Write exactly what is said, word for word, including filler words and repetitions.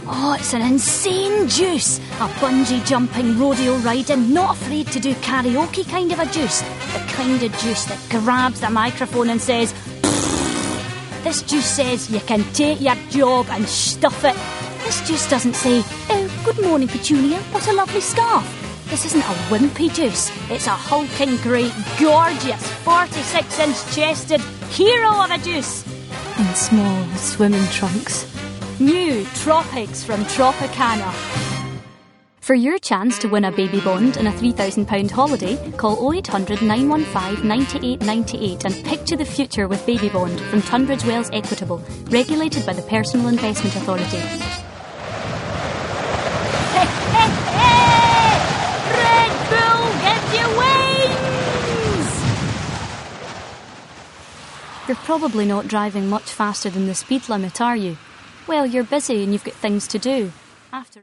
Oh, it's an insane juice. A bungee jumping, rodeo riding, not afraid to do karaoke kind of a juice. The kind of juice that grabs the microphone and says, this juice says you can take your job and stuff it. This juice doesn't say, oh, good morning, Petunia, what a lovely scarf. This isn't a wimpy juice. It's a hulking, great, gorgeous, forty-six inch chested hero of a juice. In small swimming trunks. New Tropics from Tropicana. For your chance to win a baby bond and a three thousand pounds holiday, call oh eight hundred, nine one five, nine eight nine eight and picture the future with Baby Bond from Tunbridge Wells Equitable, regulated by the Personal Investment Authority. Hey, hey, hey! Red Bull, get your wings! You're probably not driving much faster than the speed limit, are you? Well, you're busy and you've got things to do. After